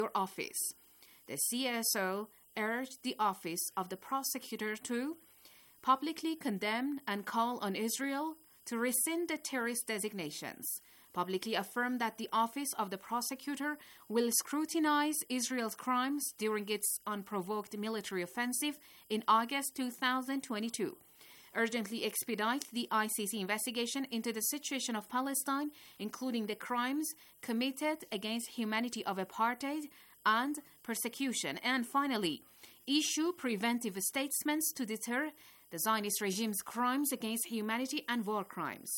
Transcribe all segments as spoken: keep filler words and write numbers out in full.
your office. The C S O urged the Office of the Prosecutor to publicly condemn and call on Israel to rescind the terrorist designations, publicly affirm that the Office of the Prosecutor will scrutinize Israel's crimes during its unprovoked military offensive in August two thousand twenty-two, urgently expedite the I C C investigation into the situation of Palestine, including the crimes committed against humanity of apartheid and persecution, and finally, issue preventive statements to deter the Zionist regime's crimes against humanity and war crimes.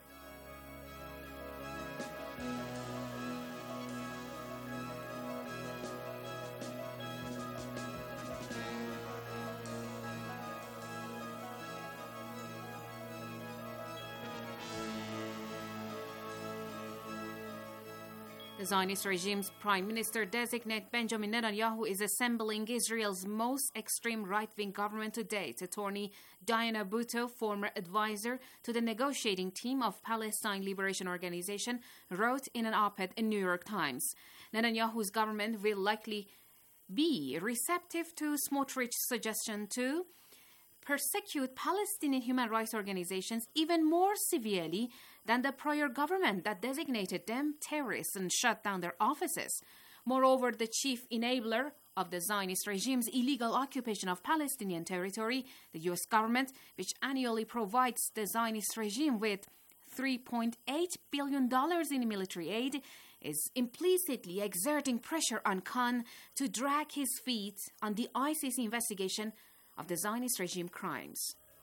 The Zionist regime's Prime Minister-designate Benjamin Netanyahu is assembling Israel's most extreme right-wing government to date. Attorney Diana Butto, former advisor to the negotiating team of Palestine Liberation Organization, wrote in an op-ed in New York Times. Netanyahu's government will likely be receptive to Smotrich's suggestion to persecute Palestinian human rights organizations even more severely than the prior government that designated them terrorists and shut down their offices. Moreover, the chief enabler of the Zionist regime's illegal occupation of Palestinian territory, the U S government, which annually provides the Zionist regime with three point eight billion dollars in military aid, is implicitly exerting pressure on Khan to drag his feet on the I C C investigation of the Zionist regime crimes.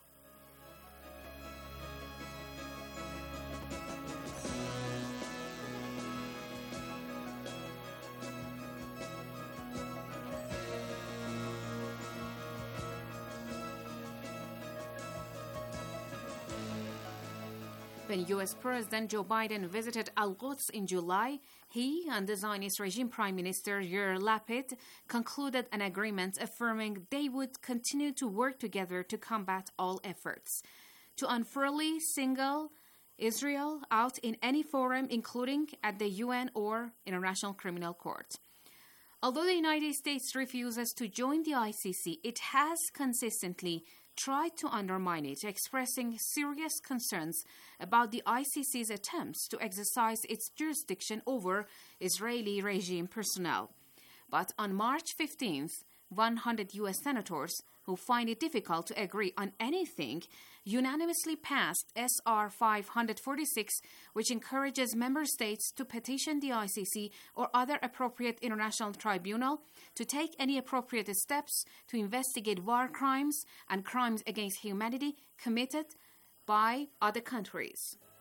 When U S President Joe Biden visited Al-Quds in July, he and the Zionist regime Prime Minister Yair Lapid concluded an agreement affirming they would continue to work together to combat all efforts to unfairly single Israel out in any forum, including at the U N or International Criminal Court. Although the United States refuses to join the I C C, it has consistently tried to undermine it, expressing serious concerns about the I C C's attempts to exercise its jurisdiction over Israeli regime personnel. But on March fifteenth, one hundred U S senators who find it difficult to agree on anything unanimously passed S R five forty-six, which encourages member states to petition the I C C or other appropriate international tribunal to take any appropriate steps to investigate war crimes and crimes against humanity committed by other countries.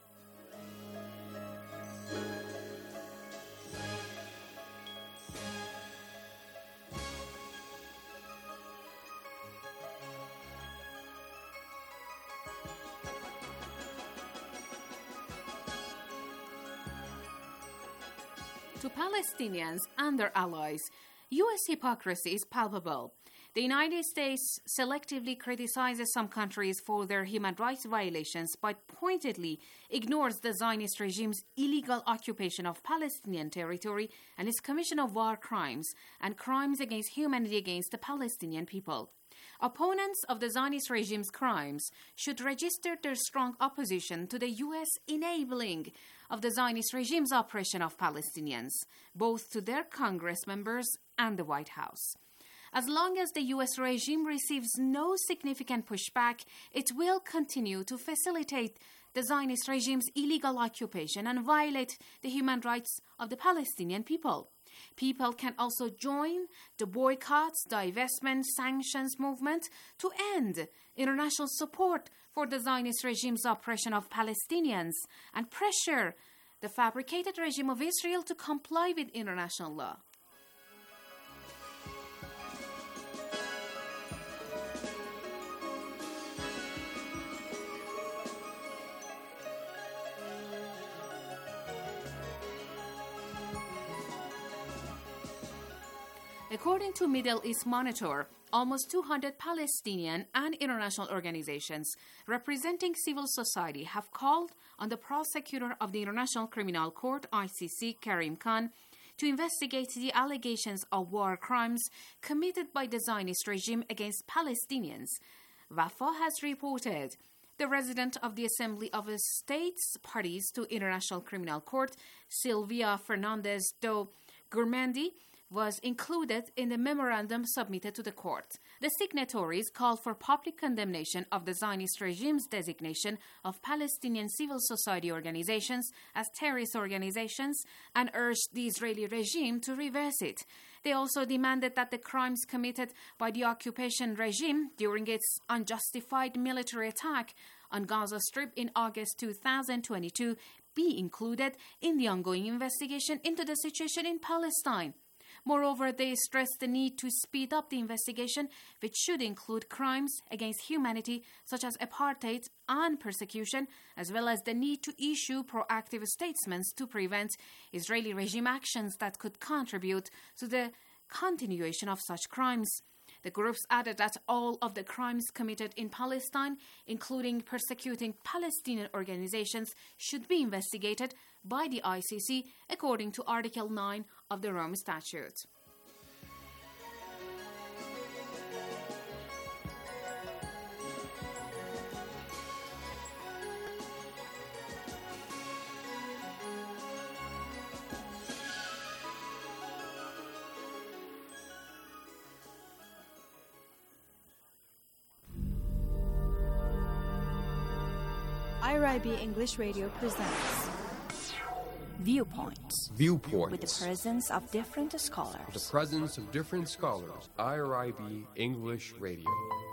To Palestinians and their allies, U S hypocrisy is palpable. The United States selectively criticizes some countries for their human rights violations but pointedly ignores the Zionist regime's illegal occupation of Palestinian territory and its commission of war crimes and crimes against humanity against the Palestinian people. Opponents of the Zionist regime's crimes should register their strong opposition to the U S enabling of the Zionist regime's oppression of Palestinians, both to their Congress members and the White House. As long as the U S regime receives no significant pushback, it will continue to facilitate the Zionist regime's illegal occupation and violate the human rights of the Palestinian people. People can also join the boycotts, divestment, sanctions movement to end international support for the Zionist regime's oppression of Palestinians and pressure the fabricated regime of Israel to comply with international law. According to Middle East Monitor, almost two hundred Palestinian and international organizations representing civil society have called on the prosecutor of the International Criminal Court, I C C, Karim Khan, to investigate the allegations of war crimes committed by the Zionist regime against Palestinians. Wafa has reported. The resident of the Assembly of States Parties to International Criminal Court, Silvia Fernandez do Gourmandi, was included in the memorandum submitted to the court. The signatories called for public condemnation of the Zionist regime's designation of Palestinian civil society organizations as terrorist organizations and urged the Israeli regime to reverse it. They also demanded that the crimes committed by the occupation regime during its unjustified military attack on Gaza Strip in August two thousand twenty-two be included in the ongoing investigation into the situation in Palestine. Moreover, they stressed the need to speed up the investigation, which should include crimes against humanity such as apartheid and persecution, as well as the need to issue proactive statements to prevent Israeli regime actions that could contribute to the continuation of such crimes. The groups added that all of the crimes committed in Palestine, including persecuting Palestinian organizations, should be investigated by the I C C according to Article nine of the Rome Statute. I R I B English Radio presents Viewpoints. Viewpoints. With the presence of different scholars. With the presence of different scholars. I R I B English Radio.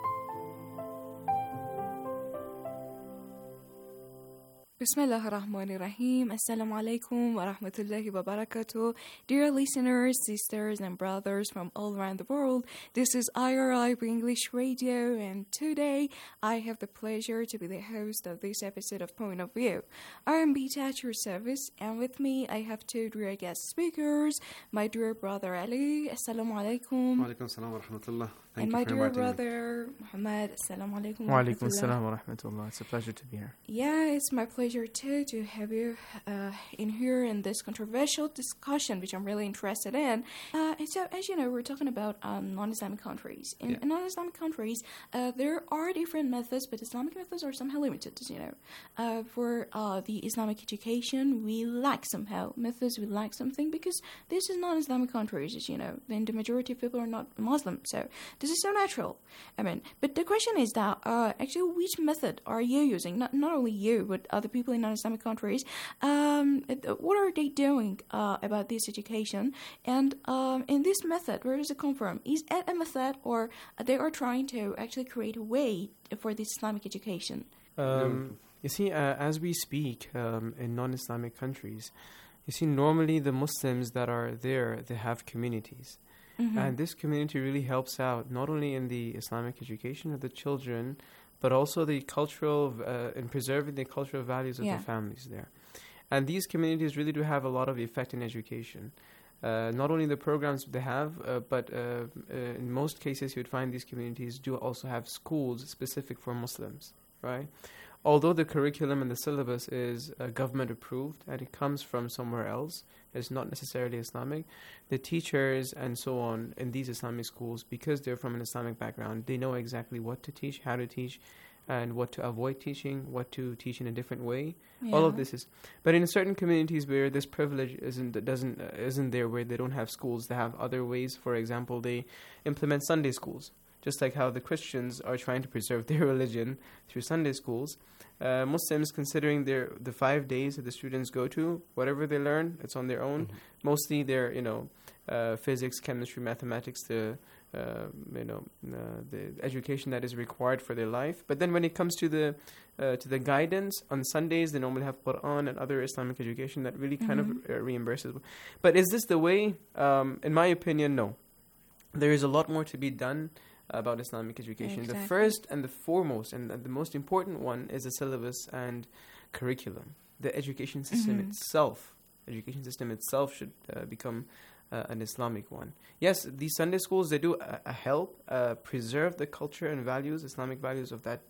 Bismillah ar-Rahman ar-Rahim. Assalamu alaikum wa rahmatullahi wa barakatuh. Dear listeners, sisters and brothers from all around the world, this is I R I B English Radio, and today I have the pleasure to be the host of this episode of Point of View. I am Bita at your service, and with me I have two dear guest speakers, my dear brother Ali. Assalamu alaikum. Wa alaikum salam wa rahmatullah. And my dear brother Muhammad. Assalamu alaikum wa alaikum salam wa rahmatullah. It's a pleasure to be here. Yeah, it's my pleasure too to have you uh, in here in this controversial discussion, which I'm really interested in. Uh, and so, as you know, we're talking about um, non-Islamic countries. In, Yeah. in non-Islamic countries, uh, there are different methods, but Islamic methods are somehow limited. You know, uh, for uh, the Islamic education, we lack somehow methods. We lack something because this is non-Islamic countries. As you know, then the majority of people are not Muslim, so this is so natural. I mean, but the question is that uh, actually, which method are you using? Not not only you, but other people in non-Islamic countries. Um, what are they doing uh, about this education? And um, in this method, where does it come from? Is it a method, or they are trying to actually create a way for this Islamic education? Um, you see, uh, as we speak um, in non-Islamic countries, you see, normally the Muslims that are there, they have communities. Mm-hmm. And this community really helps out not only in the Islamic education of the children, but also the cultural, uh, in preserving the cultural values of Yeah. the families there. And these communities really do have a lot of effect in education. Uh, not only the programs they have, uh, but uh, uh, in most cases you'd find these communities do also have schools specific for Muslims, right? Although the curriculum and the syllabus is uh, government approved and it comes from somewhere else, it's not necessarily Islamic, the teachers and so on in these Islamic schools, because they're from an Islamic background, they know exactly what to teach, how to teach, and what to avoid teaching, what to teach in a different way. All of Yeah. this is, but in certain communities where this privilege isn't doesn't uh, isn't there, where they don't have schools, they have other ways. For example, they implement Sunday schools, just like how the Christians are trying to preserve their religion through Sunday schools. Uh, Muslims, considering their the five days that the students go to, whatever they learn, it's on their own. Mostly, their you know, uh, physics, chemistry, mathematics, the uh, you know uh, the education that is required for their life. But then, when it comes to the uh, to the guidance on Sundays, they normally have Quran and other Islamic education that really kind of uh, reimburses. But is this the way? Um, in my opinion, no. There is a lot more to be done about Islamic education. Exactly. The first and the foremost and the most important one is the syllabus and curriculum. The education system Mhm. itself, education system itself should uh, become uh, an Islamic one. Yes, these Sunday schools, they do uh, uh, help uh, preserve the culture and values, Islamic values of that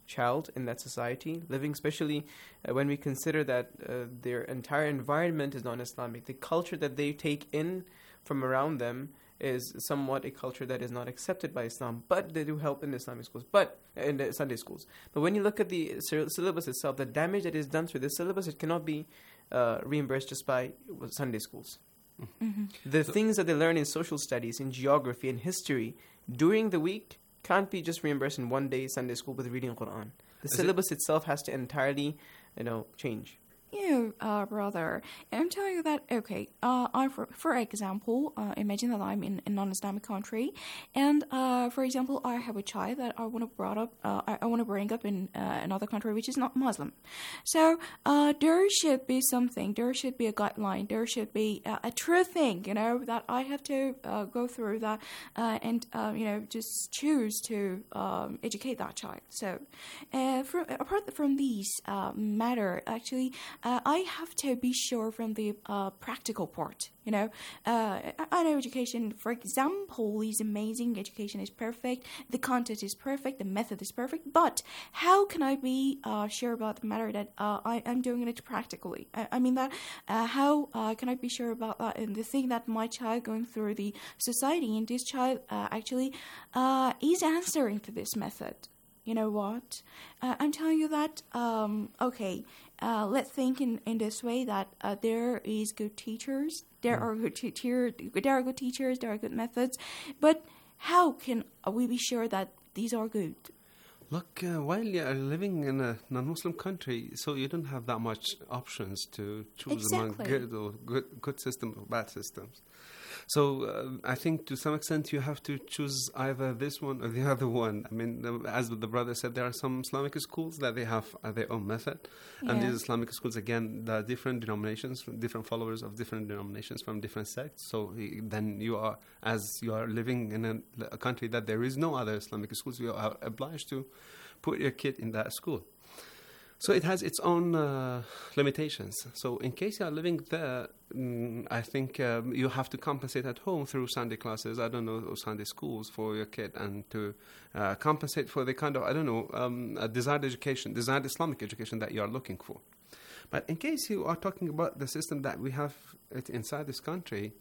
child in that society, living, especially uh, when we consider that uh, their entire environment is non-Islamic. The culture that they take in from around them is somewhat a culture that is not accepted by Islam, but they do help in the Islamic schools, but in the Sunday schools. But when you look at the syllabus itself, the damage that is done through this syllabus, it cannot be uh, reimbursed just by Sunday schools. Mm-hmm. The so, things that they learn in social studies, in geography, in history, during the week, can't be just reimbursed in one day Sunday school with reading Quran. The syllabus it? itself has to entirely, you know, change. You, uh, brother, I'm telling you that, okay, uh, I, for, for example, uh, imagine that I'm in a non-Islamic country, and, uh, for example, I have a child that I want to brought up, uh, I, I want to bring up in uh, another country which is not Muslim. So, uh, there should be something, there should be a guideline, there should be uh, a true thing, you know, that I have to uh, go through that, uh, and, uh, you know, just choose to um, educate that child. So, uh, from, apart from these uh, matter, actually, Uh, I have to be sure from the uh, practical part, you know. Uh, I, I know education, for example, is amazing. Education is perfect. The content is perfect. The method is perfect. But how can I be uh, sure about the matter that uh, I am doing it practically? I, I mean that uh, how uh, can I be sure about that? And the thing that my child going through the society, and this child uh, actually uh, is answering to this method. You know what? Uh, I'm telling you that, um, okay, uh, let's think in, in this way that uh, there is good teachers, there mm. are good teacher, there are good teachers, there are good methods, but how can we be sure that these are good? Look, uh, while you're living in a non-Muslim country, so you don't have that much options to choose exactly. among good or good, good systems or bad systems. So uh, I think to some extent you have to choose either this one or the other one. I mean, uh, as the brother said, there are some Islamic schools that they have uh, their own method. Yeah. And these Islamic schools, again, there are different denominations, different followers of different denominations from different sects. So then you are, as you are living in a, a country that there is no other Islamic schools, you are obliged to put your kid in that school. So it has its own uh, limitations. So in case you are living there, mm, I think um, you have to compensate at home through Sunday classes, I don't know, or Sunday schools for your kid, and to uh, compensate for the kind of, I don't know, um, a desired education, desired Islamic education that you are looking for. But in case you are talking about the system that we have it inside this country,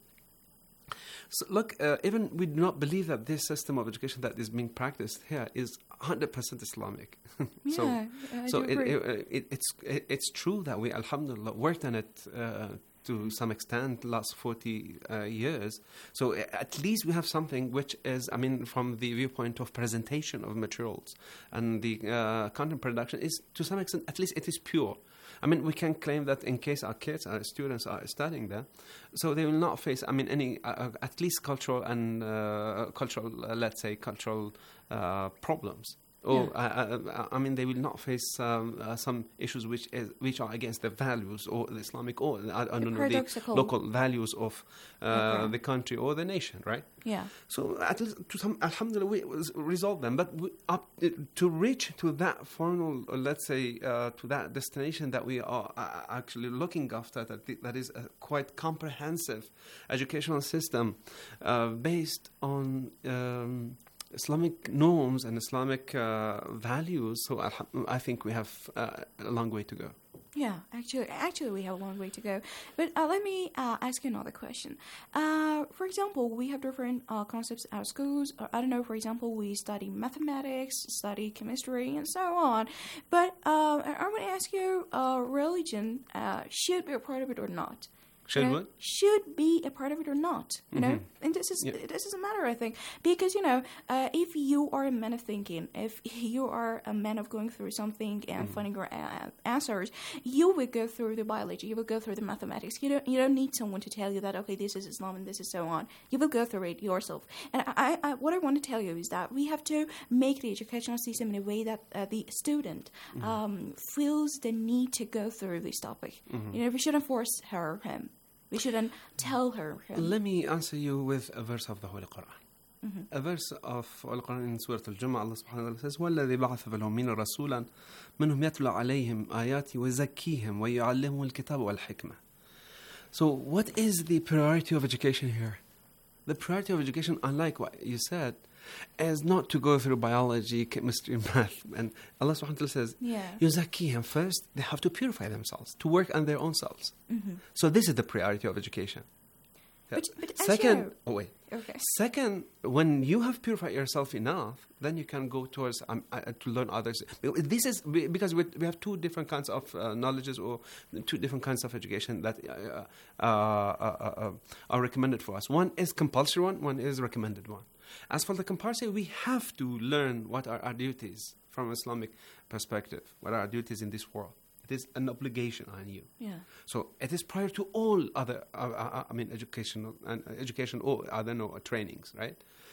so look, uh, even we do not believe that this system of education that is being practiced here is one hundred percent Islamic. so yeah, I so do it, agree. it, it, it's it, it's true that we, alhamdulillah, worked on it uh, to some extent last forty uh, years. So at least we have something which is, I mean, from the viewpoint of presentation of materials and the uh, content production, is to some extent, at least it is pure. I mean, we can claim that in case our kids, our students are studying there, so they will not face, I mean, any, uh, at least cultural and, uh, cultural, uh, let's say, cultural uh, problems. Or, yeah. uh, uh, I mean, they will not face um, uh, some issues which is, which are against the values or the Islamic or, I, I don't know, the local values of uh, okay. the country or the nation, right? Yeah. So, at least, to some, alhamdulillah, we resolve them. But we, up, uh, to reach to that final, or let's say, uh, to that destination that we are uh, actually looking after, that, that is a quite comprehensive educational system uh, based on... Um, Islamic norms and Islamic uh, values, so I, I think we have uh, a long way to go. Yeah, actually, actually, we have a long way to go. But uh, let me uh, ask you another question. Uh, for example, we have different uh, concepts at schools. Or, I don't know, for example, we study mathematics, study chemistry, and so on. But uh, I want to ask you, uh, religion uh, should be a part of it or not? Should you know, what? Should be a part of it or not? You mm-hmm. know, and this is yeah. this is a matter, I think, because you know, uh, if you are a man of thinking, if you are a man of going through something and mm-hmm. finding your a- answers, you will go through the biology, you will go through the mathematics. You don't you don't need someone to tell you that okay, this is Islam and this is so on. You will go through it yourself. And I, I what I want to tell you is that we have to make the educational system in a way that uh, the student mm-hmm. um, feels the need to go through this topic. Mm-hmm. You know, we shouldn't force her or him. We shouldn't tell her. Him. Let me answer you with a verse of the Holy Quran. Mm-hmm. A verse of Holy Quran in Surah Al-Jumu'ah, Allah subhanahu wa ta'ala says, وَالَّذِي بَعَثَ فِي الْأُمِّيِّينَ رَسُولًا مِنْهُمْ يَتْلُو عَلَيْهِمْ آيَاتِهِ وَيُزَكِّيهِمْ وَيُعَلِّمُهُمُ الْكِتَابَ وَالْحِكْمَةَ. So what is the priority of education here? the priority of education, unlike what you said, is not to go through biology, chemistry, math. And Allah subhanahu wa ta'ala says, Yeah. يُزَكِّيهِمْ first, they have to purify themselves, to work on their own selves. Mm-hmm. So this is the priority of education. But, but as Second, you- oh wait. Okay. Second, when you have purified yourself enough, then you can go towards um, uh, to learn others. This is be- because we, we have two different kinds of uh, knowledges or two different kinds of education that uh, uh, uh, uh, are recommended for us. One is compulsory one, one is recommended one. As for the compulsory, we have to learn what are our duties from an Islamic perspective, what are our duties in this world. It is an obligation on you. Yeah. So it is prior to all other, uh, uh, I mean, educational and uh, education or I don't know trainings, right?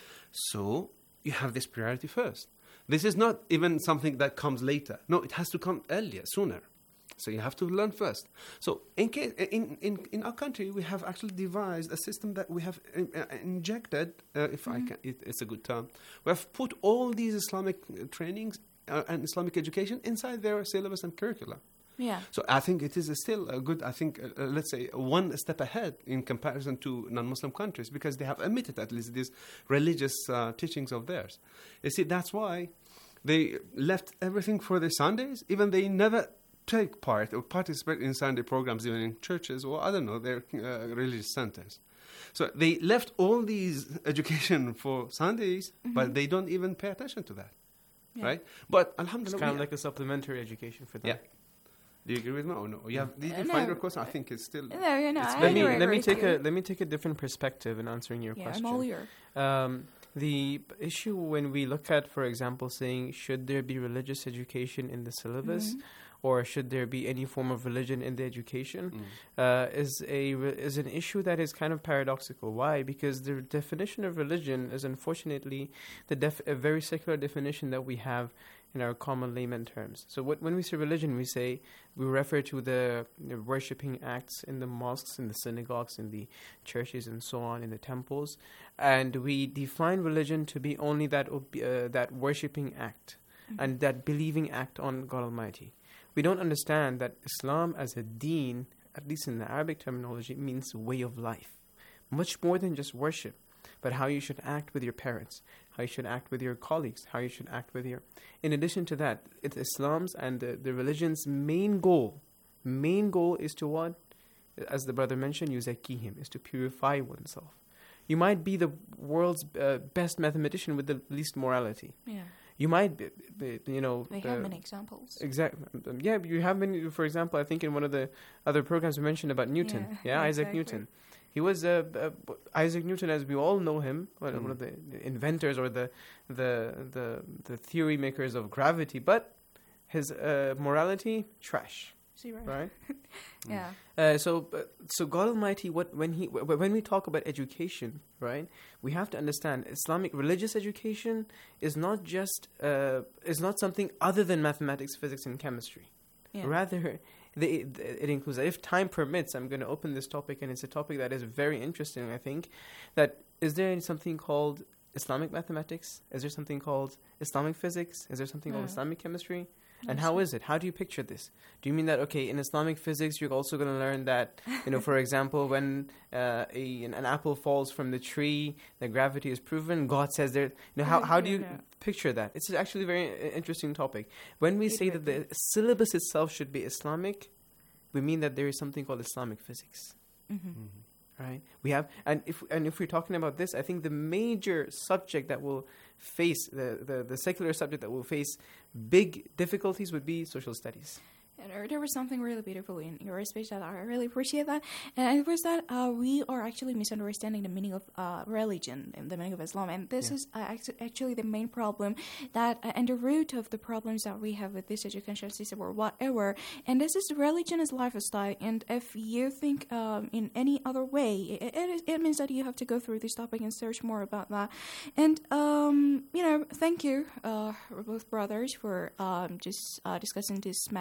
So you have this priority first. This is not even something that comes later. No, it has to come earlier, sooner. So you have to learn first. So in case, in, in, in our country, we have actually devised a system that we have in, uh, injected, uh, if I can, it, it's a good term. We have put all these Islamic uh, trainings uh, and Islamic education inside their syllabus and curriculum. Yeah. So I think it is still a good, I think, uh, uh, let's say, one step ahead in comparison to non-Muslim countries because they have omitted at least these religious uh, teachings of theirs. You see, that's why they left everything for the Sundays, even they never take part or participate in Sunday programs, even in churches or, I don't know, their uh, religious centers. So they left all these education for Sundays, mm-hmm. but they don't even pay attention to that, Yeah. right? But It's alhamdulillah, kind of we- like a supplementary education for them. yeah. Do you agree with me or no? You have, did you Uh, find no. your question? I think it's still... No, you know, It's I Let me do let agree me with take you. a let me take a different perspective in answering your Yeah, question. I'm all ear. Um, the issue when we look at, for example, saying should there be religious education in the syllabus, Mhm. or should there be any form of religion in the education, Mm. uh, is a re- is an issue that is kind of paradoxical. Why? Because the definition of religion is unfortunately the def- a very secular definition that we have in our common layman terms. So what, when we say religion, we say we refer to the, the worshipping acts in the mosques, in the synagogues, in the churches, and so on, in the temples, and we define religion to be only that ob- uh, that worshipping act Mhm. and that believing act on God Almighty. We don't understand that Islam as a deen, at least in the Arabic terminology, means way of life, much more than just worship, but how you should act with your parents, how you should act with your colleagues, how you should act with your... In addition to that, it's Islam's and the, the religion's main goal, main goal is to what? As the brother mentioned, yuzakkihim, is to purify oneself. You might be the world's uh, best mathematician with the least morality. Yeah. You might, be, be, you know... We the- have many examples. Exactly. Um, Yeah, you have been, for example, I think in one of the other programs we mentioned about Newton. Yeah, Yeah, Isaac exactly. Newton. He was uh, uh, Isaac Newton, as we all know him, one Mm. one of the inventors or the the the the theory makers of gravity. But his uh, morality, trash, Zero. right? Yeah. Uh, so, uh, so God Almighty, what when he w- when we talk about education, right? We have to understand Islamic religious education is not just uh, is not something other than mathematics, physics, and chemistry. Yeah. Rather, they, it includes, if time permits, I'm going to open this topic, and it's a topic that is very interesting, I think, that is there something called Islamic mathematics? Is there something called Islamic physics? Is there something called Mm. Islamic chemistry? And how is it? How do you picture this? Do you mean that, okay, in Islamic physics, you're also going to learn that, you know, for example, when uh, a, an, an apple falls from the tree, the gravity is proven, God says there, you know, how, how do you Yeah. picture that? It's actually a very uh, interesting topic. When we It say would that the syllabus itself should be Islamic, we mean that there is something called Islamic physics. Mm-hmm. Right, we have, and if and if we're talking about this, I think the major subject that will face the, the, the secular subject that will face big difficulties would be social studies. And there- there was something really beautiful in your speech that I really appreciate that, and it was that uh, we are actually misunderstanding the meaning of uh, religion and the meaning of Islam, and this Yeah. is uh, actu- actually the main problem that uh, and the root of the problems that we have with this education system or whatever. And this is religion is lifestyle, and if you think um, in any other way, it, it, is- it means that you have to go through this topic and search more about that. And um, you know, thank you, uh, both brothers, for um, just uh, discussing this matter with me.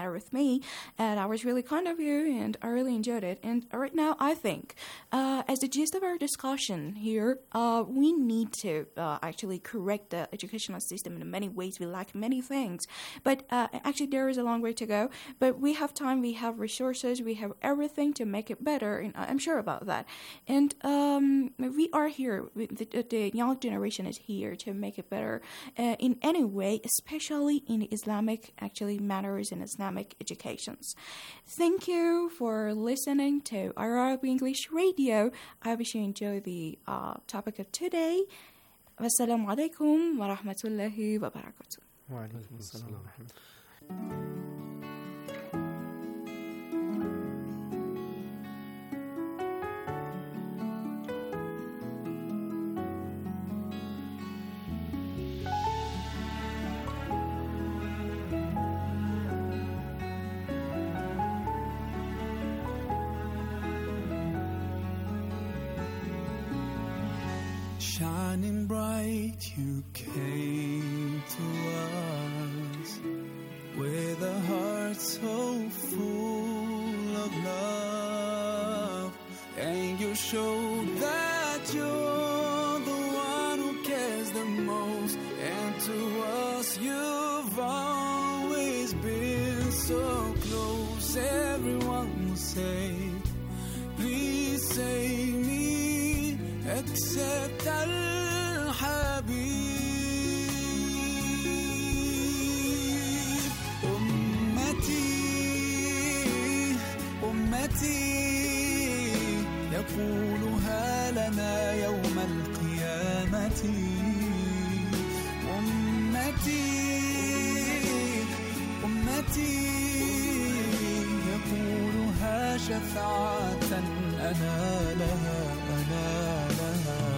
me, and I was really kind of you, and I really enjoyed it. And right now, I think, uh, as the gist of our discussion here, uh, we need to uh, actually correct the educational system in many ways. We lack many things, but uh, actually, there is a long way to go. But we have time, we have resources, we have everything to make it better, and I'm sure about that. And um, we are here. The, the young generation is here to make it better uh, in any way, especially in Islamic actually matters in Islamic educations. Thank you for listening to Arabic English Radio. I wish you enjoy the uh, topic of today. Wassalamu alaikum wa rahmatullahi wa barakatuh. Wa alaikum assalam wa rahmatullahi. Shining bright, you came to us with a heart so full of love, and you showed that you're the one who cares the most, and to us you've always been so close. Everyone will say, please save me, except Al-Habib. أمتي أمتي يقولها لنا يوم القيامة. أمتي أمتي يقولها شفاعة أنا لها أنا لها.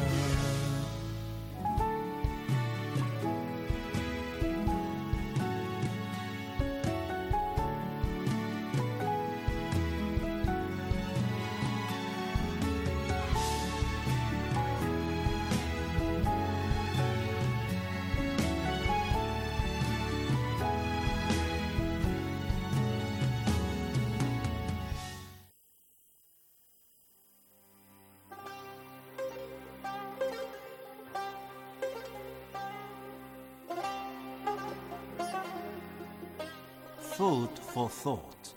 Food for thought.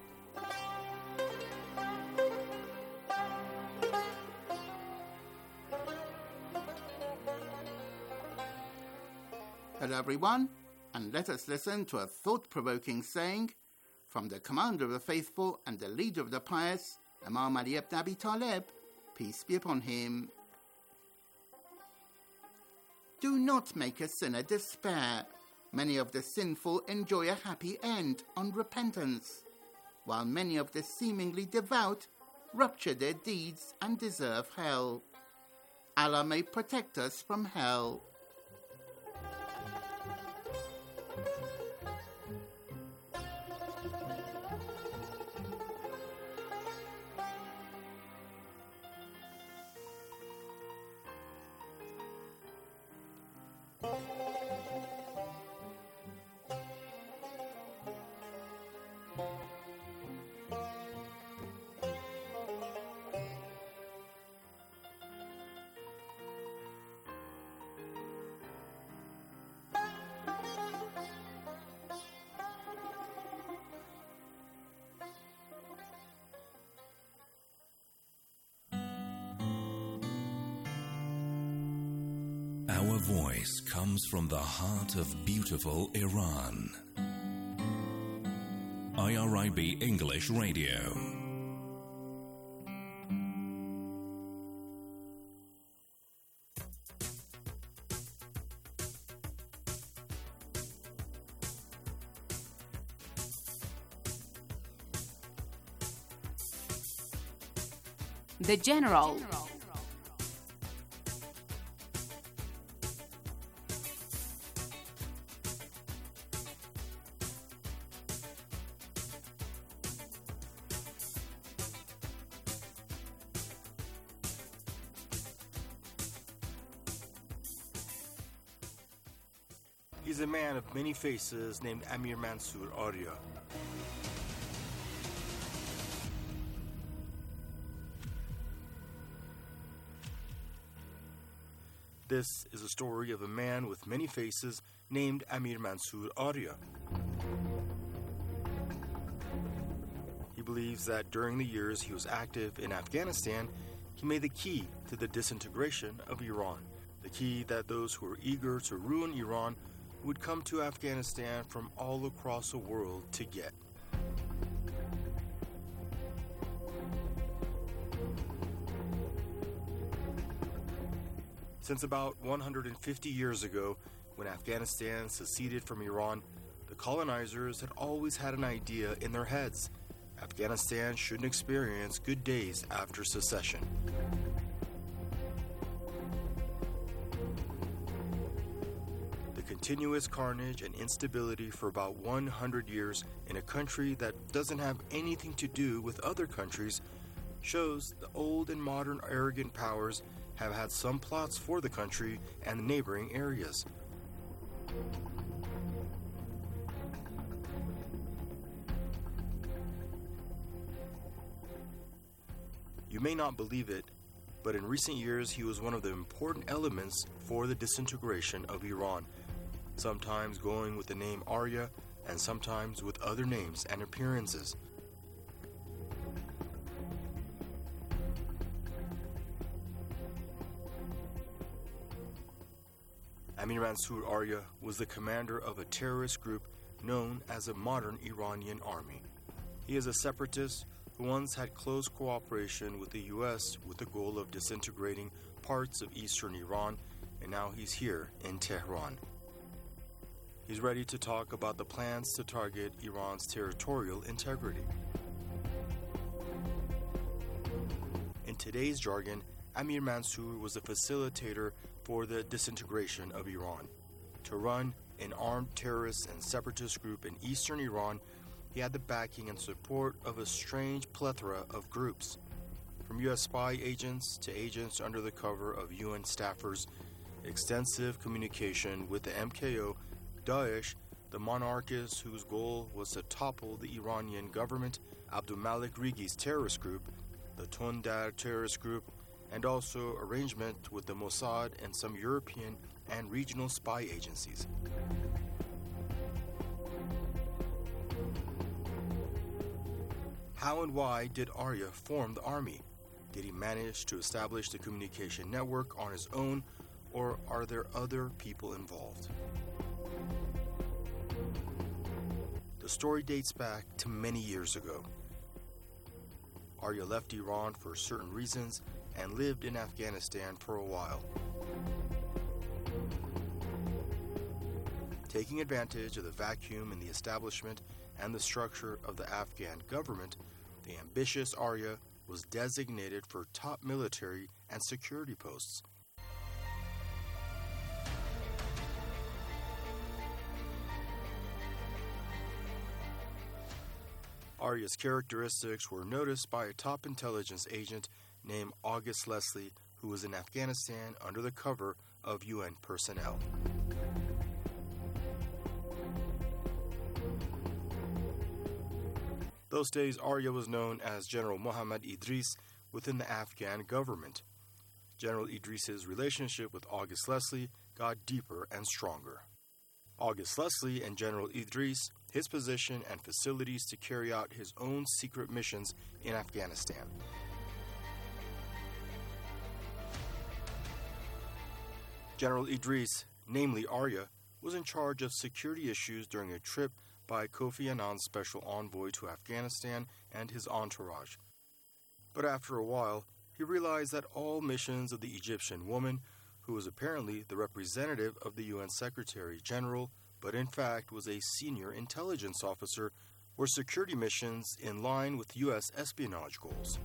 Hello everyone, and let us listen to a thought-provoking saying from the commander of the faithful and the leader of the pious, Imam Ali ibn Abi Talib, peace be upon him. Do not make a sinner despair. Many of the sinful enjoy a happy end on repentance, while many of the seemingly devout rupture their deeds and deserve hell. Allah may protect us from hell. Our voice comes from the heart of beautiful Iran. I R I B English Radio. The General. He's a man of many faces named Amir Mansour Arya. This is a story of a man with many faces named Amir Mansour Arya. He believes that during the years he was active in Afghanistan, he made the key to the disintegration of Iran. The key that those who were eager to ruin Iran would come to Afghanistan from all across the world to get. Since about one hundred fifty years ago, when Afghanistan seceded from Iran, the colonizers had always had an idea in their heads. Afghanistan shouldn't experience good days after secession. The continuous carnage and instability for about one hundred years in a country that doesn't have anything to do with other countries shows the old and modern arrogant powers have had some plots for the country and the neighboring areas. You may not believe it, but in recent years he was one of the important elements for the disintegration of Iran, sometimes going with the name Arya and sometimes with other names and appearances. Amir Mansour Arya was the commander of a terrorist group known as the Modern Iranian Army. He is a separatist who once had close cooperation with the U S with the goal of disintegrating parts of eastern Iran, and now he's here in Tehran. He's ready to talk about the plans to target Iran's territorial integrity. In today's jargon, Amir Mansour was a facilitator for the disintegration of Iran. To run an armed terrorist and separatist group in eastern Iran, he had the backing and support of a strange plethora of groups. From U S spy agents to agents under the cover of U N staffers, extensive communication with the M K O, Daesh, the monarchists whose goal was to topple the Iranian government, Abdul Malik Righi's terrorist group, the Tundar terrorist group, and also arrangement with the Mossad and some European and regional spy agencies. How and why did Arya form the army? Did he manage to establish the communication network on his own, or are there other people involved? The story dates back to many years ago. Arya left Iran for certain reasons and lived in Afghanistan for a while. Taking advantage of the vacuum in the establishment and the structure of the Afghan government, the ambitious Arya was designated for top military and security posts. Arya's characteristics were noticed by a top intelligence agent named August Leslie, who was in Afghanistan under the cover of U N personnel. Those days, Arya was known as General Mohammad Idris within the Afghan government. General Idris's relationship with August Leslie got deeper and stronger. August Leslie and General Idris, his position and facilities to carry out his own secret missions in Afghanistan. General Idris, namely Arya, was in charge of security issues during a trip by Kofi Annan's special envoy to Afghanistan and his entourage. But after a while, he realized that all missions of the Egyptian woman, who was apparently the representative of the U N Secretary General, but in fact was a senior intelligence officer, were security missions in line with U S espionage goals.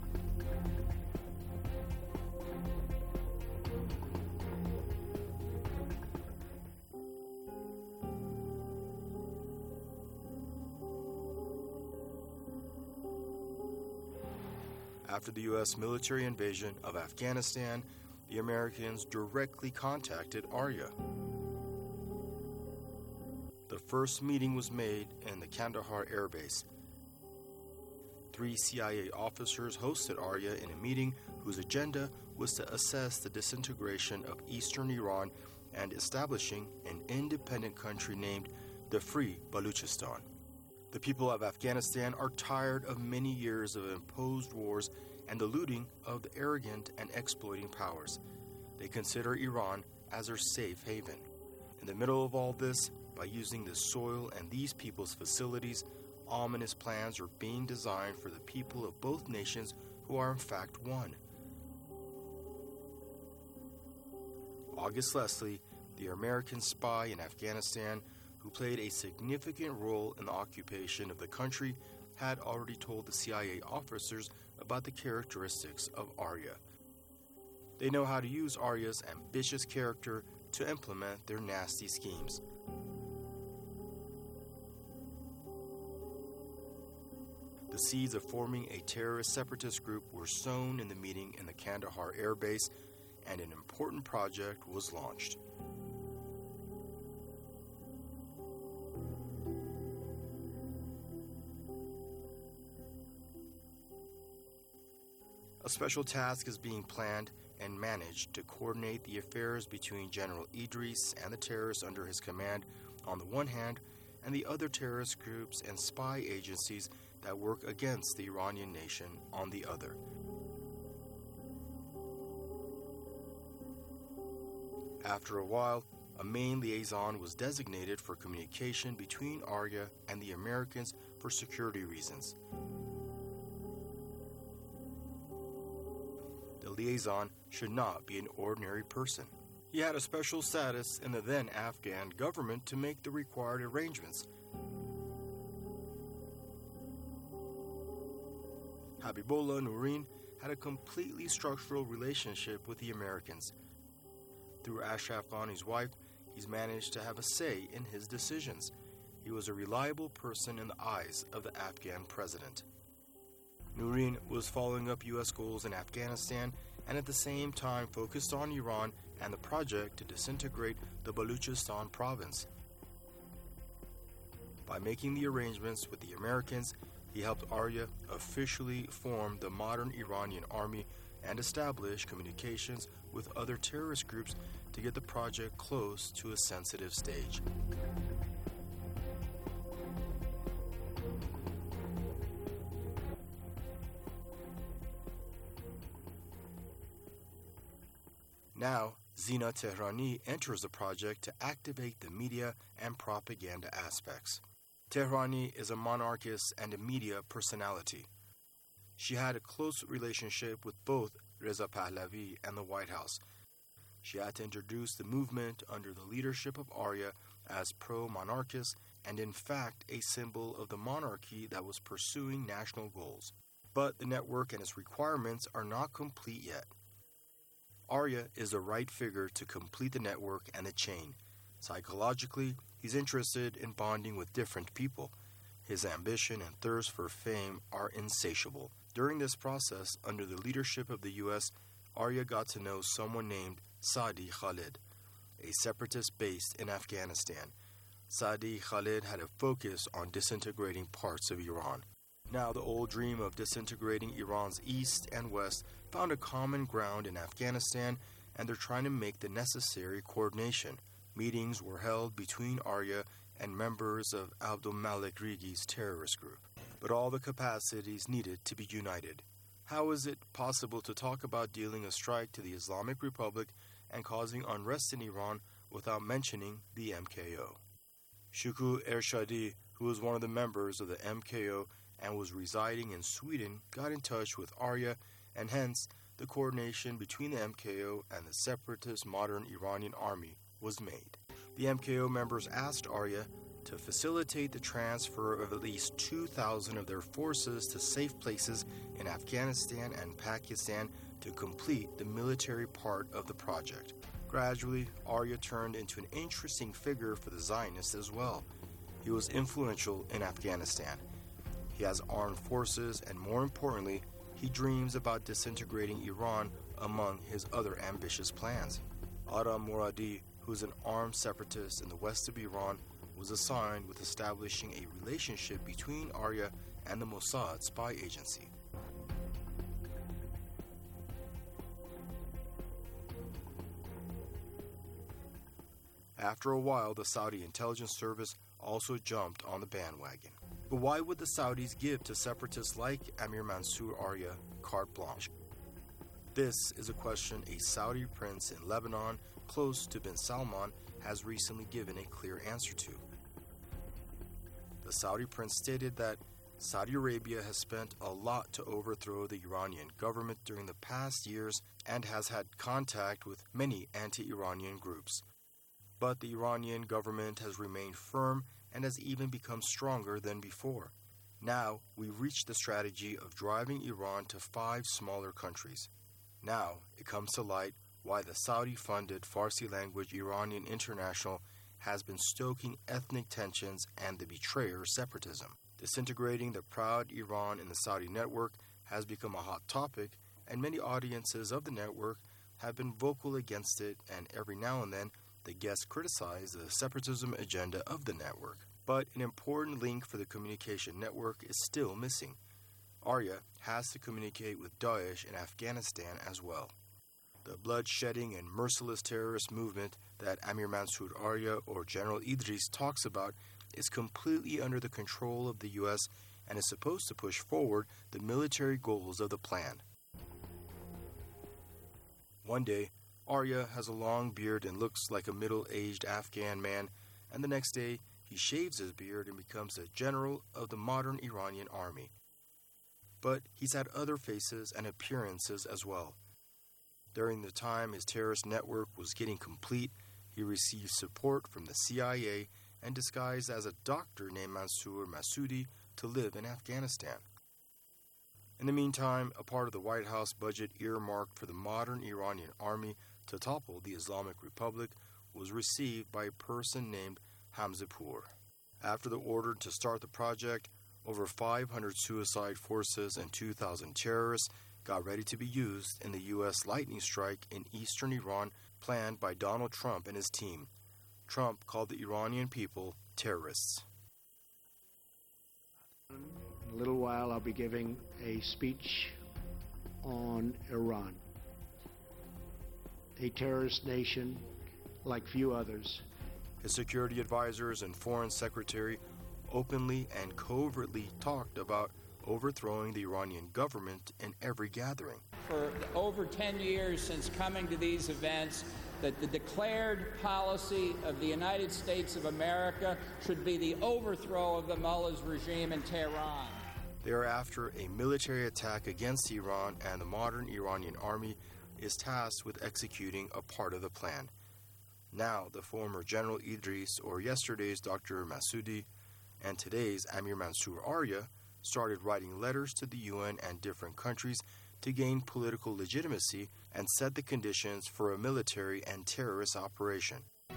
After the U S military invasion of Afghanistan, the Americans directly contacted Arya. The first meeting was made in the Kandahar Air Base. Three C I A officers hosted Arya in a meeting whose agenda was to assess the disintegration of eastern Iran and establishing an independent country named the Free Baluchistan. The people of Afghanistan are tired of many years of imposed wars and the looting of the arrogant and exploiting powers. They consider Iran as their safe haven. In the middle of all this, by using this soil and these people's facilities, ominous plans are being designed for the people of both nations who are in fact one. August Leslie, the American spy in Afghanistan who played a significant role in the occupation of the country, had already told the C I A officers about the characteristics of Arya. They know how to use Arya's ambitious character to implement their nasty schemes. The seeds of forming a terrorist separatist group were sown in the meeting in the Kandahar Air Base, and an important project was launched. A special task is being planned and managed to coordinate the affairs between General Idris and the terrorists under his command on the one hand, and the other terrorist groups and spy agencies that work against the Iranian nation on the other. After a while, a main liaison was designated for communication between Arya and the Americans for security reasons. The liaison should not be an ordinary person. He had a special status in the then Afghan government to make the required arrangements. Habibullah Nurin had a completely structural relationship with the Americans. Through Ashraf Ghani's wife, he's managed to have a say in his decisions. He was a reliable person in the eyes of the Afghan president. Nurin was following up U S goals in Afghanistan and at the same time focused on Iran and the project to disintegrate the Baluchistan province. By making the arrangements with the Americans, he helped Arya officially form the modern Iranian army and establish communications with other terrorist groups to get the project close to a sensitive stage. Now, Zina Tehrani enters the project to activate the media and propaganda aspects. Tehrani is a monarchist and a media personality. She had a close relationship with both Reza Pahlavi and the White House. She had to introduce the movement under the leadership of Arya as pro-monarchist and in fact a symbol of the monarchy that was pursuing national goals. But the network and its requirements are not complete yet. Arya is the right figure to complete the network and the chain. Psychologically, he's interested in bonding with different people. His ambition and thirst for fame are insatiable. During this process, under the leadership of the U S, Arya got to know someone named Saadi Khalid, a separatist based in Afghanistan. Saadi Khalid had a focus on disintegrating parts of Iran. Now the old dream of disintegrating Iran's east and west found a common ground in Afghanistan, and they're trying to make the necessary coordination. Meetings were held between Arya and members of Abdul Malik Rigi's terrorist group, but all the capacities needed to be united. How is it possible to talk about dealing a strike to the Islamic Republic and causing unrest in Iran without mentioning the M K O? Shuku Ershadi, who was one of the members of the M K O and was residing in Sweden, got in touch with Arya, and hence the coordination between the M K O and the separatist modern Iranian army was made. The M K O members asked Arya to facilitate the transfer of at least two thousand of their forces to safe places in Afghanistan and Pakistan to complete the military part of the project. Gradually, Arya turned into an interesting figure for the Zionists as well. He was influential in Afghanistan. He has armed forces, and more importantly, he dreams about disintegrating Iran among his other ambitious plans. Aram Moradi, who's an armed separatist in the west of Iran, was assigned with establishing a relationship between Arya and the Mossad spy agency. After a while, the Saudi intelligence service also jumped on the bandwagon. But why would the Saudis give to separatists like Amir Mansour Arya carte blanche? This is a question a Saudi prince in Lebanon, close to bin Salman, has recently given a clear answer to. The Saudi prince stated that Saudi Arabia has spent a lot to overthrow the Iranian government during the past years and has had contact with many anti-Iranian groups. But the Iranian government has remained firm and has even become stronger than before. Now, we've reached the strategy of driving Iran to five smaller countries. Now, it comes to light why the Saudi-funded Farsi-language Iranian International has been stoking ethnic tensions and the betrayer separatism. Disintegrating the proud Iran in the Saudi network has become a hot topic, and many audiences of the network have been vocal against it, and every now and then the guests criticize the separatism agenda of the network. But an important link for the communication network is still missing. Arya has to communicate with Daesh in Afghanistan as well. The bloodshedding and merciless terrorist movement that Amir Mansour Arya or General Idris talks about is completely under the control of the U S and is supposed to push forward the military goals of the plan. One day, Arya has a long beard and looks like a middle-aged Afghan man, and the next day he shaves his beard and becomes a general of the modern Iranian army. But he's had other faces and appearances as well. During the time his terrorist network was getting complete, he received support from the C I A and disguised as a doctor named Mansour Massoudi to live in Afghanistan. In the meantime, a part of the White House budget earmarked for the modern Iranian army to topple the Islamic Republic was received by a person named Hamzepur. After the order to start the project, over five hundred suicide forces and two thousand terrorists got ready to be used in the U S lightning strike in eastern Iran planned by Donald Trump and his team. Trump called the Iranian people terrorists. In a little while, I'll be giving a speech on Iran, a terrorist nation like few others. His security advisors and foreign secretary openly and covertly talked about overthrowing the Iranian government in every gathering. For over ten years since coming to these events, that the declared policy of the United States of America should be the overthrow of the mullah's regime in Tehran. Thereafter, a military attack against Iran and the modern Iranian army is tasked with executing a part of the plan. Now, the former General Idris, or yesterday's Doctor Massoudi, and today's Amir Mansour Arya started writing letters to the U N and different countries to gain political legitimacy and set the conditions for a military and terrorist operation.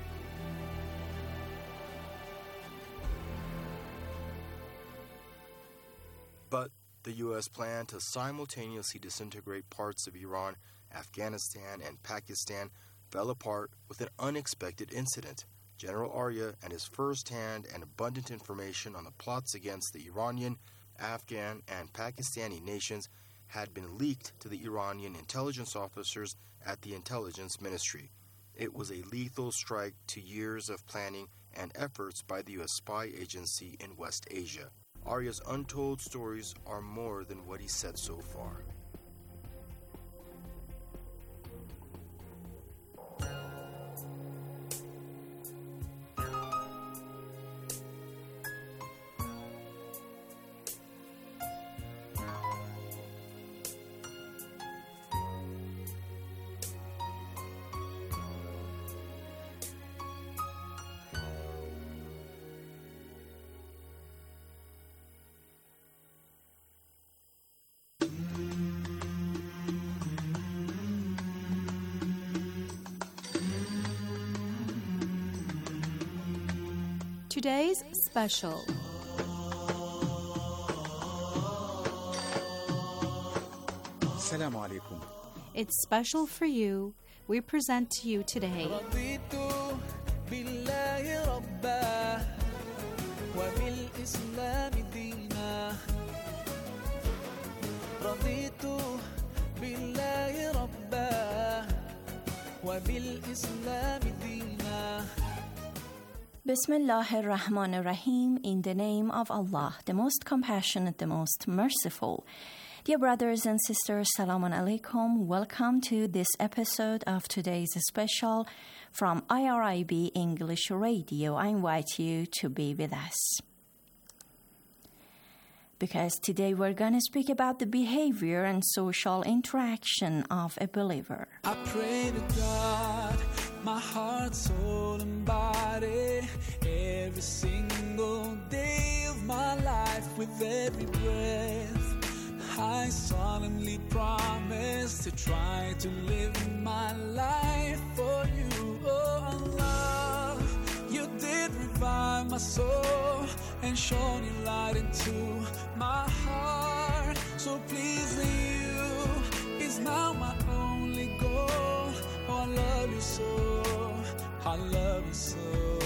But the U S plan to simultaneously disintegrate parts of Iran, Afghanistan, and Pakistan fell apart with an unexpected incident. General Arya and his first-hand and abundant information on the plots against the Iranian, Afghan, and Pakistani nations had been leaked to the Iranian intelligence officers at the intelligence ministry. It was a lethal strike to years of planning and efforts by the U S spy agency in West Asia. Arya's untold stories are more than what he said so far. Today's special. Assalamu alaikum. It's special for you. We present to you today وبالإسلام دينا. Bismillah ar-Rahman ar-Rahim, in the name of Allah, the most compassionate, the most merciful. Dear brothers and sisters, Salamun Alaikum. Welcome to this episode of today's special from I R I B English Radio. I invite you to be with us, because today we're going to speak about the behavior and social interaction of a believer. I pray to God, my heart, soul, and body, every single day of my life, with every breath. I solemnly promise to try to live my life for you, oh Allah. You did revive my soul and shone your light into my heart. So pleasing you is now my only goal. Oh, I love you so, I love you so.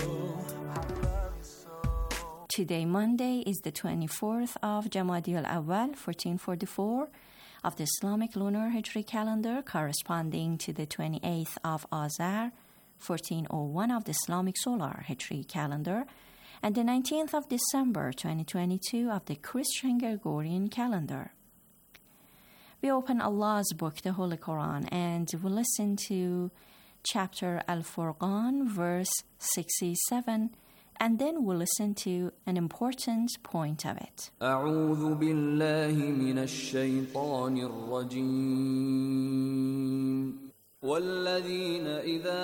Today, Monday, is the twenty-fourth of Jamadi al-Awwal, fourteen forty-four, of the Islamic lunar Hijri calendar, corresponding to the twenty-eighth of Azar, fourteen oh one of the Islamic solar Hijri calendar, and the nineteenth of December, twenty twenty-two, of the Christian Gregorian calendar. We open Allah's book, the Holy Quran, and we listen to chapter Al-Furqan, verse sixty-seven, and then we'll listen to an important point of it. أعوذ بالله من الشيطان الرجيم والذين إذا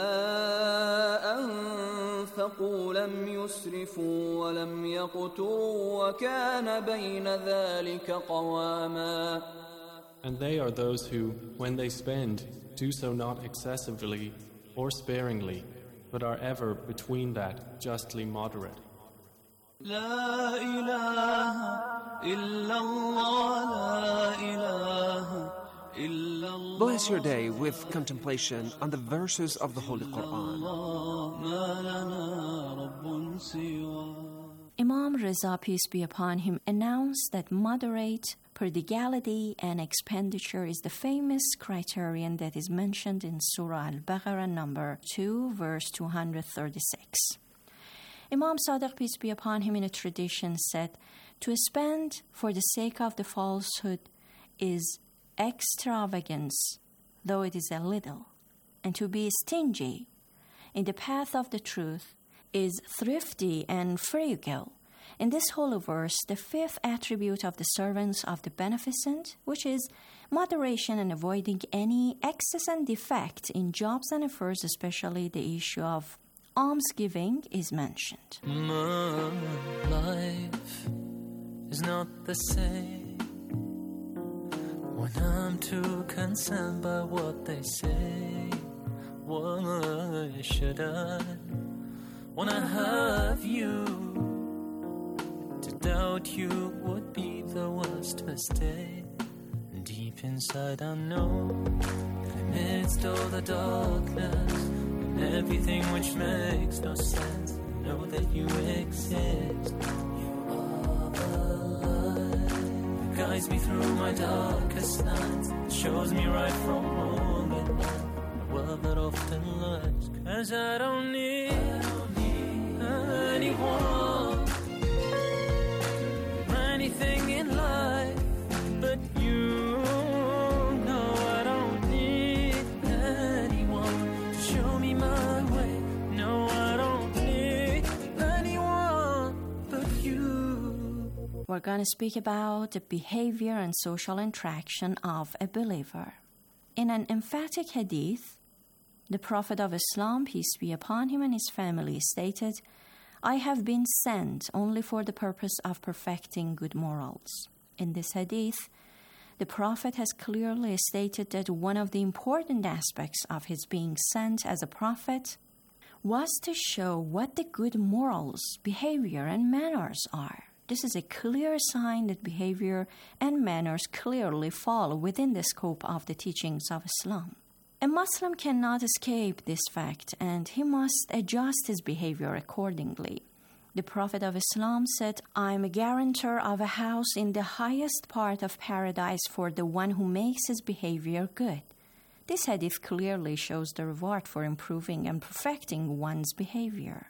أنفقوا لم يسرفوا ولم يقتروا وكان بين ذلك قواما. And they are those who, when they spend, do so not excessively or sparingly, but are ever between that, justly moderate. لا إله إلا الله لا إله إلا الله. Bless your day with contemplation on the verses of the Holy Quran. Imam Reza, peace be upon him, announced that moderate prodigality and expenditure is the famous criterion that is mentioned in Surah Al-Baqarah number two, verse two hundred thirty-six. Imam Sadiq, peace be upon him, in a tradition said, to spend for the sake of the falsehood is extravagance, though it is a little, and to be stingy in the path of the truth is thrifty and frugal. In this holy verse, the fifth attribute of the servants of the Beneficent, which is moderation and avoiding any excess and defect in jobs and affairs, especially the issue of almsgiving, is mentioned. My life is not the same when I'm too concerned by what they say. Why should I, when I have you, to doubt you would be the worst mistake? Deep inside I know that amidst all the darkness and everything which makes no sense, I know that you exist. You are the light that guides me through my darkest nights, shows me right from wrong at night, a world that often lies. Cause I don't need, I don't need anyone, anything in life but you. No, I don't need anyone to show me my way. No, I don't need anyone but you. We're going to speak about the behavior and social interaction of a believer. In an emphatic hadith, the Prophet of Islam, peace be upon him, and his family stated, I have been sent only for the purpose of perfecting good morals. In this hadith, the Prophet has clearly stated that one of the important aspects of his being sent as a prophet was to show what the good morals, behavior, and manners are. This is a clear sign that behavior and manners clearly fall within the scope of the teachings of Islam. A Muslim cannot escape this fact, and he must adjust his behavior accordingly. The Prophet of Islam said, I am a guarantor of a house in the highest part of paradise for the one who makes his behavior good. This hadith clearly shows the reward for improving and perfecting one's behavior.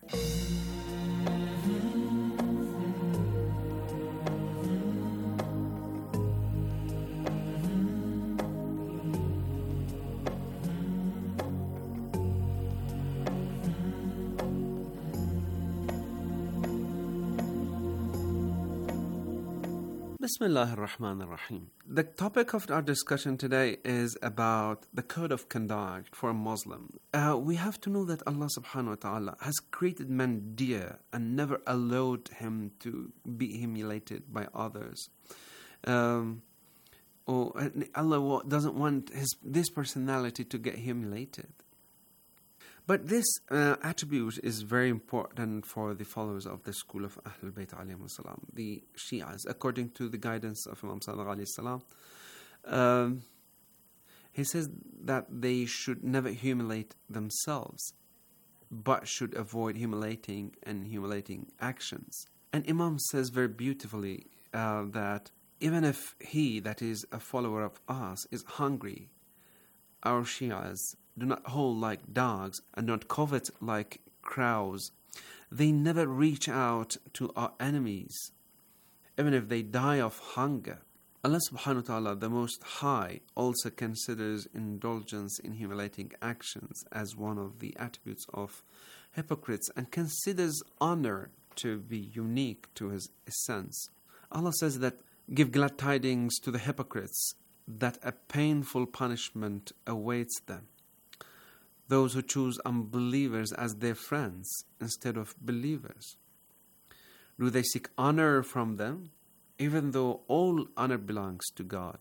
Bismillah ar-Rahman ar-Rahim. The topic of our discussion today is about the code of conduct for a Muslim. Uh, we have to know that Allah subhanahu wa ta'ala has created man dear and never allowed him to be humiliated by others. Um, or Allah doesn't want his this personality to get humiliated. But this uh, attribute is very important for the followers of the school of Ahlul Bayt alayhimus salam, the Shi'as, according to the guidance of Imam Sadiq alayhi salam. Um, he says that they should never humiliate themselves, but should avoid humiliating and humiliating actions. And Imam says very beautifully uh, that even if he, that is a follower of us, is hungry, our Shi'as do not hold like dogs and not covet like crows. They never reach out to our enemies, even if they die of hunger. Allah subhanahu wa ta'ala, the Most High, also considers indulgence in humiliating actions as one of the attributes of hypocrites and considers honor to be unique to His essence. Allah says that, give glad tidings to the hypocrites that a painful punishment awaits them. Those who choose unbelievers as their friends instead of believers. Do they seek honor from them, even though all honor belongs to God?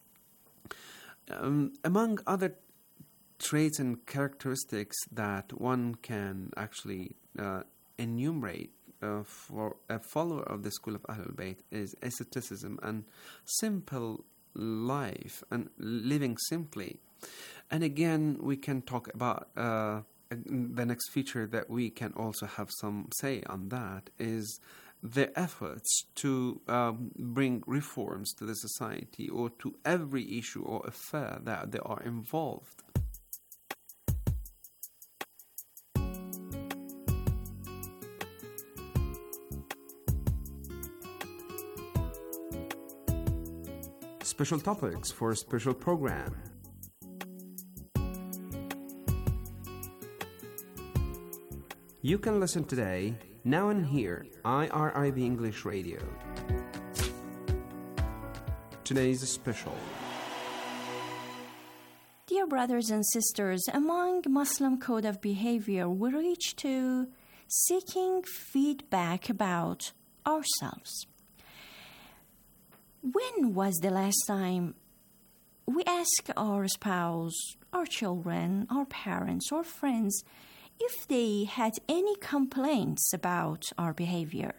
Um, among other traits and characteristics that one can actually uh, enumerate uh, for a follower of the school of Ahlul Bayt is asceticism and simple life and living simply. And again, we can talk about uh, the next feature that we can also have some say on that is their efforts to um, bring reforms to the society or to every issue or affair that they are involved. Special topics for a special program. You can listen today, now and here, I R I B English Radio. Today's special. Dear brothers and sisters, among Muslim code of behavior, we reach to seeking feedback about ourselves. When was the last time we asked our spouse, our children, our parents, or friends if they had any complaints about our behavior?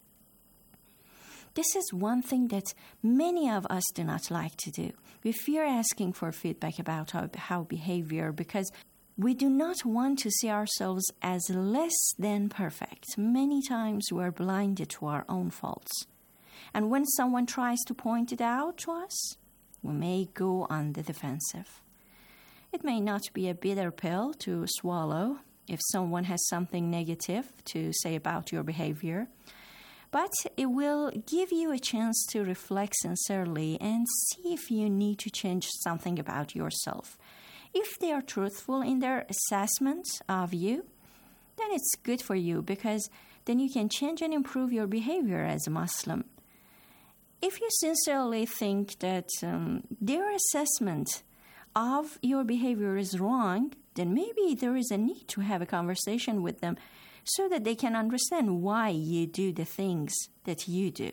This is one thing that many of us do not like to do. We fear asking for feedback about our, our behavior because we do not want to see ourselves as less than perfect. Many times we are blinded to our own faults. And when someone tries to point it out to us, we may go on the defensive. It may not be a bitter pill to swallow if someone has something negative to say about your behavior, but it will give you a chance to reflect sincerely and see if you need to change something about yourself. If they are truthful in their assessment of you, then it's good for you because then you can change and improve your behavior as a Muslim. If you sincerely think that um, their assessment of your behavior is wrong, then maybe there is a need to have a conversation with them so that they can understand why you do the things that you do.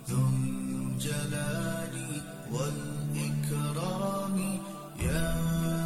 والإكرام يا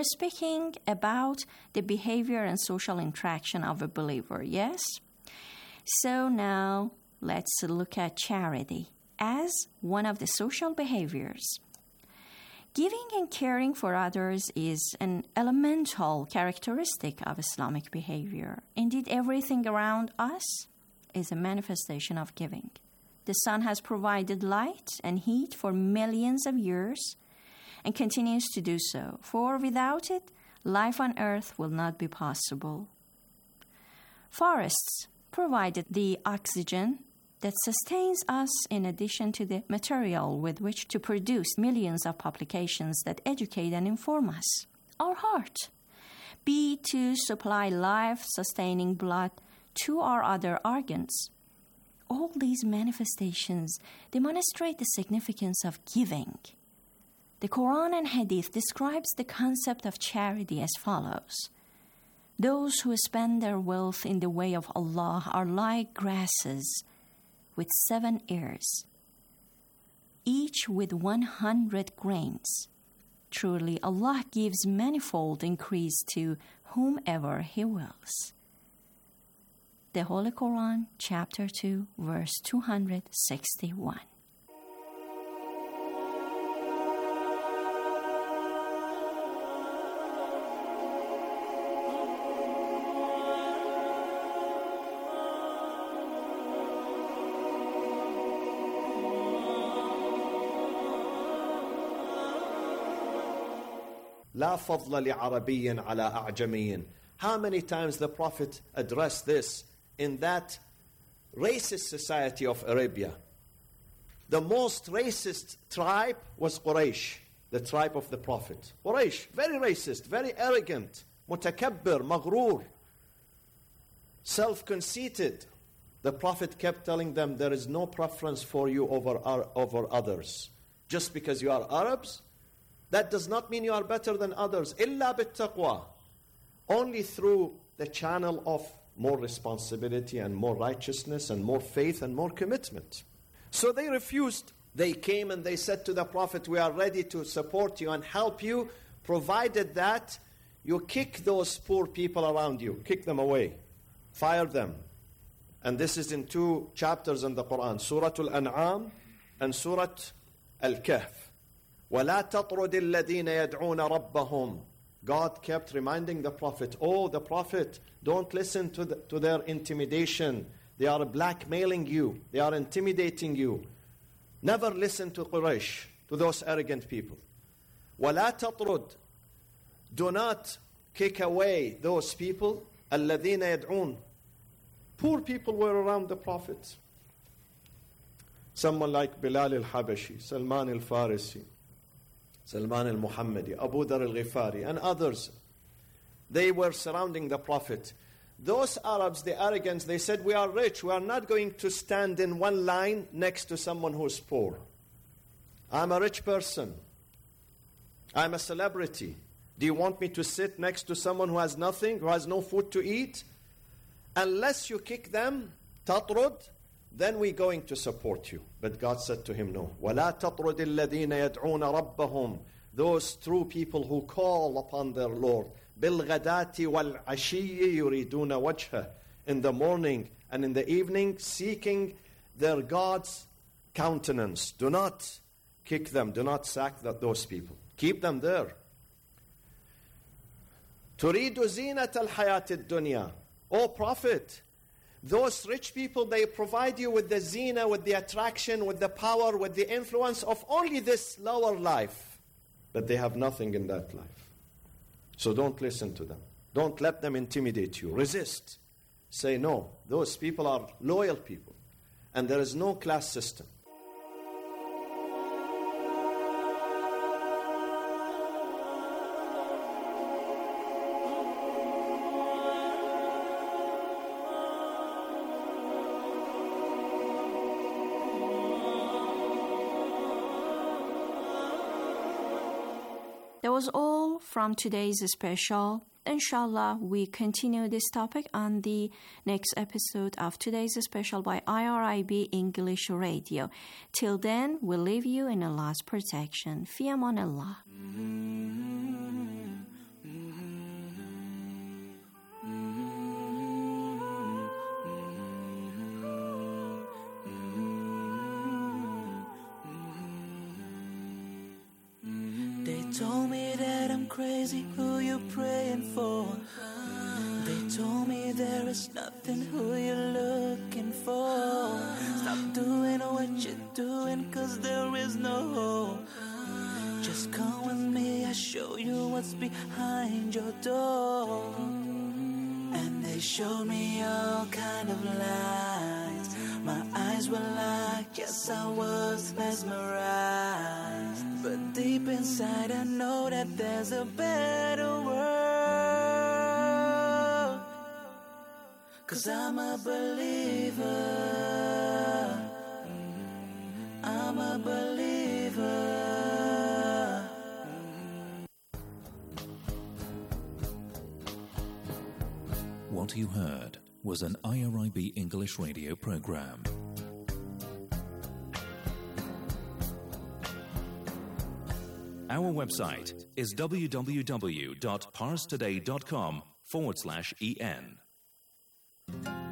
speaking about the behavior and social interaction of a believer, yes? So now let's look at charity as one of the social behaviors. Giving and caring for others is an elemental characteristic of Islamic behavior. Indeed, everything around us is a manifestation of giving. The sun has provided light and heat for millions of years and continues to do so, for without it, life on earth will not be possible. Forests provided the oxygen that sustains us in addition to the material with which to produce millions of publications that educate and inform us. Our heart, be to supply life-sustaining blood to our other organs. All these manifestations demonstrate the significance of giving. The Quran and Hadith describes the concept of charity as follows. Those who spend their wealth in the way of Allah are like grasses with seven ears, each with one hundred grains. Truly, Allah gives manifold increase to whomever He wills. The Holy Quran, chapter two, verse two hundred sixty-one. لا فضل لعربي على أعجمي. How many times the Prophet addressed this in that racist society of Arabia? The most racist tribe was Quraysh, the tribe of the Prophet. Quraysh, very racist, very arrogant, mutakabbir, maghrur, self-conceited. The Prophet kept telling them there is no preference for you over, over others. Just because you are Arabs, that does not mean you are better than others. إِلَّا بِالتَّقْوَى. Only through the channel of more responsibility and more righteousness and more faith and more commitment. So they refused. They came and they said to the Prophet, we are ready to support you and help you, provided that you kick those poor people around you. Kick them away. Fire them. And this is in two chapters in the Quran, Surah Al-An'am and Surah Al-Kahf. وَلَا تَطْرُدِ الَّذِينَ يَدْعُونَ رَبَّهُمْ. God kept reminding the Prophet, oh, the Prophet, don't listen to, the, to their intimidation. They are blackmailing you. They are intimidating you. Never listen to Quraysh, to those arrogant people. وَلَا تَطْرُدْ. Do not kick away those people. الَّذِينَ يَدْعُونَ. Poor people were around the Prophet. Someone like Bilal al-Habashi, Salman al-Farisi, Salman al-Muhammadi, Abu Dhar al-Ghifari, and others. They were surrounding the Prophet. Those Arabs, the arrogance, they said, we are rich. We are not going to stand in one line next to someone who is poor. I'm a rich person. I'm a celebrity. Do you want me to sit next to someone who has nothing, who has no food to eat? Unless you kick them, tatrud, then we're going to support you. But God said to him, no. وَلَا تَطْرُدِ الَّذِينَ يَدْعُونَ رَبَّهُمْ. Those true people who call upon their Lord. بِالْغَدَاةِ وَالْعَشِيِّ يُرِيدُونَ وَجْهَهُ. In the morning and in the evening, seeking their God's countenance. Do not kick them. Do not sack that, those people. Keep them there. تُرِيدُ زِينَةَ الْحَيَاةِ الدُّنْيَا. O Prophet, those rich people, they provide you with the zina, with the attraction, with the power, with the influence of only this lower life. But they have nothing in that life. So don't listen to them. Don't let them intimidate you. Resist. Say no. Those people are loyal people. And there is no class system. That was all from today's special. Inshallah, we continue this topic on the next episode of today's special by I R I B English Radio. Till then, we'll leave you in Allah's protection. Fi aman Allah. crazy, who you praying for? They told me there is nothing, who you looking for? Stop doing what you're doing, cause there is no hope. Just come with me, I'll show you what's behind your door. And they showed me all kind of lies. My eyes were locked, yes I was mesmerized. But deep inside I know that there's a better world. Cause I'm a believer, I'm a believer. What you heard was an I R I B English radio program. Our website is www.parstoday.com forward slash en.